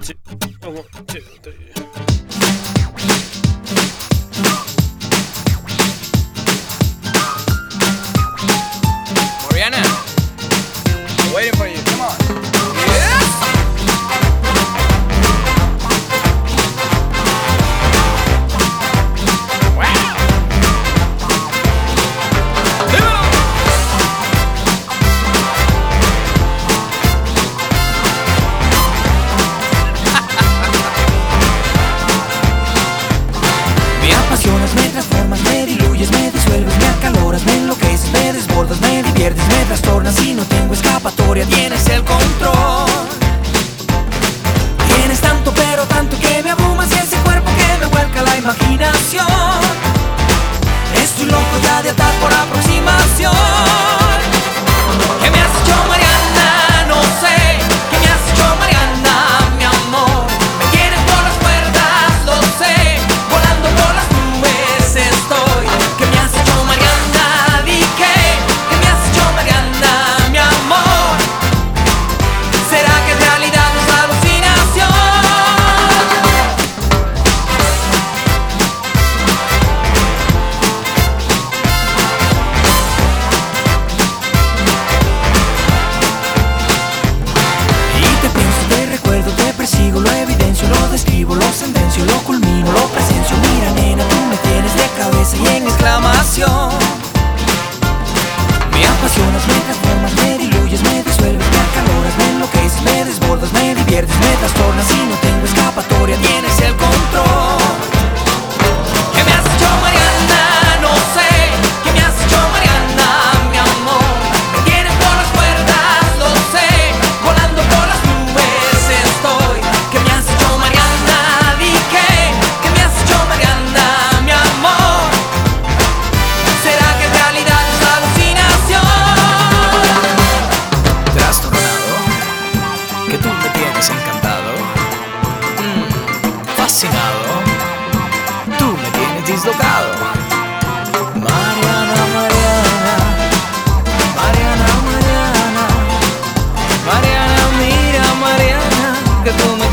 two, oh, 1, 2, 3. Mariana, I'm waiting for you. Come on. Yes. Wow. Dímelo. Me apasionas, me transformas, me diluyes, me disuelves, me acaloras, me enloqueces, me desbordas, me diviertes, me trastornas y no tengo escapatoria, tienes el control. Tienes tanto pero tanto que me abrumas y ese cuerpo que me vuelca la imaginación. Estoy loco ya de atar por aproximación. ¿Qué me has hecho, Mariana? No sé. ¿Qué me has hecho, Mariana? Mi amor, me tienes por las cuerdas, lo sé. Volando por las nubes estoy. ¿Qué me has hecho, Mariana? Di ¿qué me has hecho, Mariana? Mi amor, ¿será que en realidad no es alucinación? Y te pienso, te recuerdo, te persigo, lo evidencio, lo describo, lo sentencio, lo culmino, lo presencio. Mira, nena, tú me tienes de cabeza y en exclamación. Me apasionas, me transformas, me diluyes, me disuelves, me acaloras, me enloqueces, me desbordas, me diviertes, me trastornas y no tengo escapatoria, tienes el control. ¿Qué me has hecho, Mariana? No sé. ¿Qué me has hecho, Mariana? Mi amor, me tienes por las cuerdas, lo sé. Volando por las nubes estoy. ¿Qué me has hecho, Mariana? Di ¿qué me has hecho, Mariana? Mi amor, ¿será que en realidad es alucinación? Trastornado, que tú me tienes encantado, fascinado, tú me tienes dislocado. Mariana, Mariana, Mariana, Mariana, Mariana, mira, Mariana, que tú me